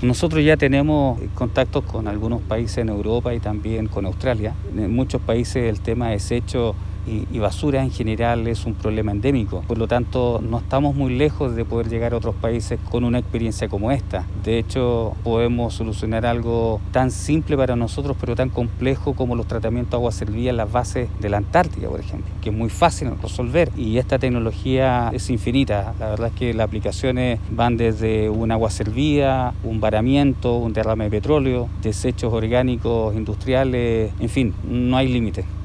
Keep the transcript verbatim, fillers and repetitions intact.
Nosotros ya tenemos contactos con algunos países en Europa y también con Australia. En muchos países el tema de desechos y, y basura en general es un problema endémico. Por lo tanto, no estamos muy lejos de poder llegar a otros países con una experiencia como esta. De hecho, podemos solucionar algo tan simple para nosotros, pero tan complejo como los tratamientos de agua servida en las bases de la Antártida, por ejemplo, que es muy fácil de resolver. Y esta tecnología es infinita. La verdad es que las aplicaciones van desde un agua servida, un varamiento, un derrame de petróleo, desechos orgánicos industriales, en fin, no hay límite.